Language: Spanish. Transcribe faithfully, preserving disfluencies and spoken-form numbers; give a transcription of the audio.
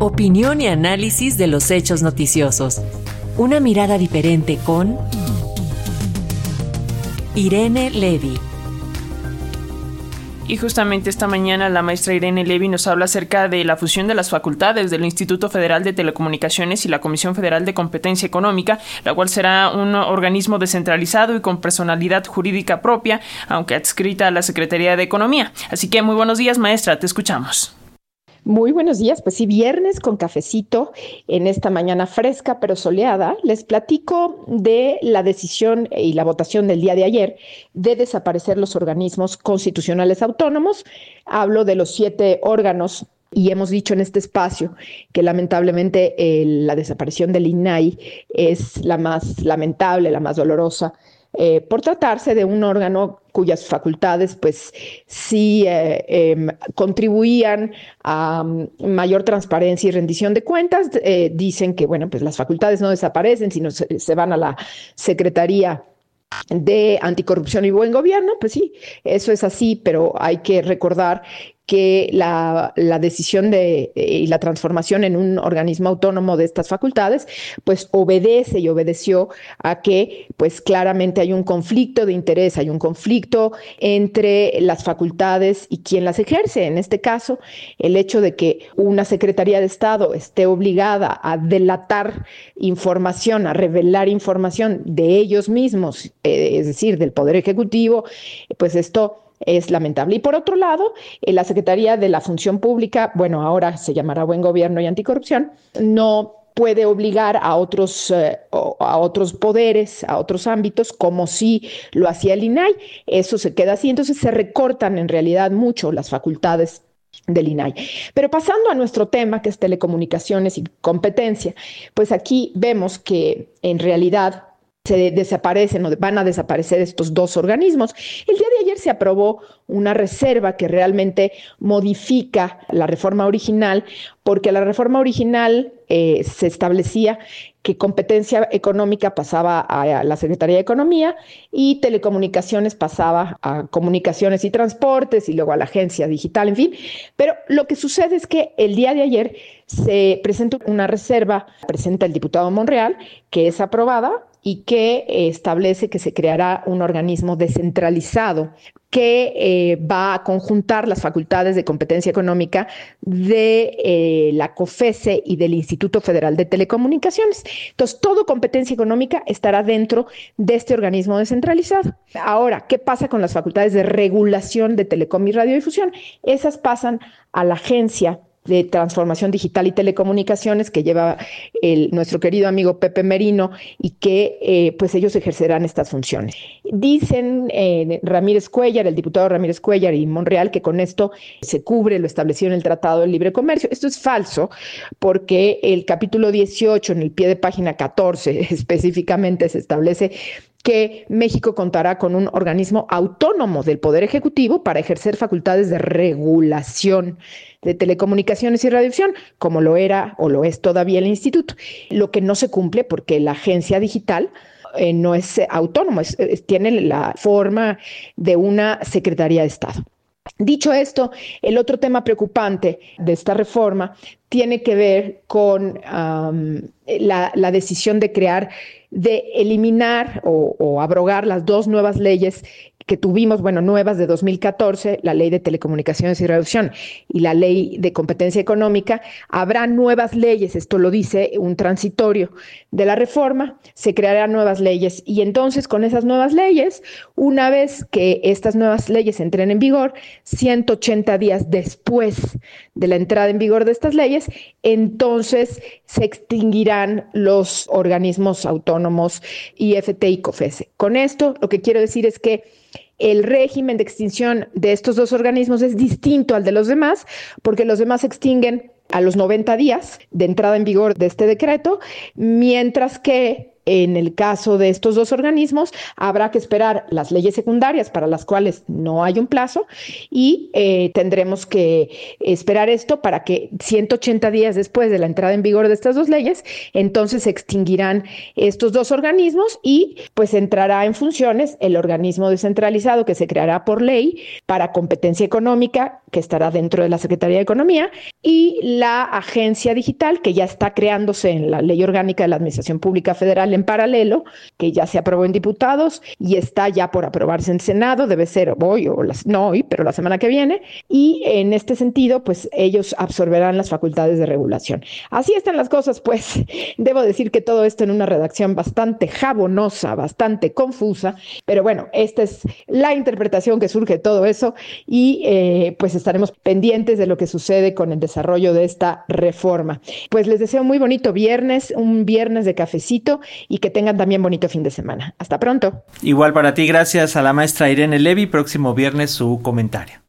Opinión y análisis de los hechos noticiosos. Una mirada diferente con Irene Levy. Y justamente esta mañana la maestra Irene Levy nos habla acerca de la fusión de las facultades del Instituto Federal de Telecomunicaciones y la Comisión Federal de Competencia Económica, la cual será un organismo descentralizado y con personalidad jurídica propia, aunque adscrita a la Secretaría de Economía. Así que muy buenos días, maestra, te escuchamos. Muy buenos días, pues sí, viernes con cafecito en esta mañana fresca pero soleada. Les platico de la decisión y la votación del día de ayer de desaparecer los organismos constitucionales autónomos. Hablo de los siete órganos y hemos dicho en este espacio que lamentablemente eh, la desaparición del I N A I es la más lamentable, la más dolorosa, eh, por tratarse de un órgano cuyas facultades pues sí eh, eh, contribuían a um, mayor transparencia y rendición de cuentas. Eh, dicen que bueno, pues las facultades no desaparecen, sino se, se van a la Secretaría de Anticorrupción y Buen Gobierno. Pues sí, eso es así, pero hay que recordar que la, la decisión de, eh, y la transformación en un organismo autónomo de estas facultades, pues obedece y obedeció a que, pues claramente hay un conflicto de interés, hay un conflicto entre las facultades y quien las ejerce. En este caso, el hecho de que una Secretaría de Estado esté obligada a delatar información, a revelar información de ellos mismos, eh, es decir, del Poder Ejecutivo, pues esto es lamentable. Y por otro lado, eh, la Secretaría de la Función Pública, bueno, ahora se llamará Buen Gobierno y Anticorrupción, no puede obligar a otros, eh, a otros poderes, a otros ámbitos, como si lo hacía el I N A I. Eso se queda así, entonces se recortan en realidad mucho las facultades del I N A I. Pero pasando a nuestro tema, que es telecomunicaciones y competencia, pues aquí vemos que en realidad se desaparecen o van a desaparecer estos dos organismos. El día de ayer se aprobó una reserva que realmente modifica la reforma original, porque la reforma original eh, se establecía que competencia económica pasaba a la Secretaría de Economía y telecomunicaciones pasaba a comunicaciones y transportes y luego a la agencia digital, en fin. Pero lo que sucede es que el día de ayer se presenta una reserva, presenta el diputado Monreal, que es aprobada y que eh, establece que se creará un organismo descentralizado que eh, va a conjuntar las facultades de competencia económica de eh, la COFESE y del Instituto Federal de Telecomunicaciones. Entonces, todo competencia económica estará dentro de este organismo descentralizado. Ahora, ¿qué pasa con las facultades de regulación de telecom y radiodifusión? Esas pasan a la Agencia de Transformación Digital y Telecomunicaciones que lleva el, nuestro querido amigo Pepe Merino, y que eh, pues ellos ejercerán estas funciones. Dicen eh, Ramírez Cuéllar, el diputado Ramírez Cuéllar y Monreal, que con esto se cubre lo establecido en el Tratado de Libre Comercio. Esto es falso, porque el capítulo dieciocho, en el pie de página catorce, específicamente se establece que México contará con un organismo autónomo del Poder Ejecutivo para ejercer facultades de regulación de telecomunicaciones y radiodifusión, como lo era o lo es todavía el instituto. Lo que no se cumple porque la agencia digital eh, no es autónoma, es, es, tiene la forma de una Secretaría de Estado. Dicho esto, el otro tema preocupante de esta reforma tiene que ver con um, la, la decisión de crear, de eliminar o, o abrogar las dos nuevas leyes que tuvimos, bueno, nuevas de dos mil catorce, la Ley de Telecomunicaciones y Radiodifusión y la Ley de Competencia Económica. Habrá nuevas leyes, esto lo dice un transitorio de la reforma, se crearán nuevas leyes y entonces con esas nuevas leyes, una vez que estas nuevas leyes entren en vigor, ciento ochenta días después de la entrada en vigor de estas leyes, entonces se extinguirán los organismos autónomos I F T y COFESE. Con esto, lo que quiero decir es que el régimen de extinción de estos dos organismos es distinto al de los demás, porque los demás se extinguen a los noventa días de entrada en vigor de este decreto, mientras que En el caso de estos dos organismos, habrá que esperar las leyes secundarias para las cuales no hay un plazo y eh, tendremos que esperar esto para que ciento ochenta días después de la entrada en vigor de estas dos leyes, entonces se extinguirán estos dos organismos y pues entrará en funciones el organismo descentralizado que se creará por ley para competencia económica, que estará dentro de la Secretaría de Economía, y la agencia digital, que ya está creándose en la Ley Orgánica de la Administración Pública Federal en paralelo, que ya se aprobó en diputados y está ya por aprobarse en Senado, debe ser hoy o las, no hoy, pero la semana que viene, y en este sentido, pues ellos absorberán las facultades de regulación. Así están las cosas, pues debo decir que todo esto en una redacción bastante jabonosa, bastante confusa, pero bueno, esta es la interpretación que surge de todo eso y eh, pues estaremos pendientes de lo que sucede con el desarrollo de esta reforma. Pues les deseo muy bonito viernes, un viernes de cafecito y que tengan también bonito fin de semana. Hasta pronto. Igual para ti, gracias a la maestra Irene Levy. Próximo viernes su comentario.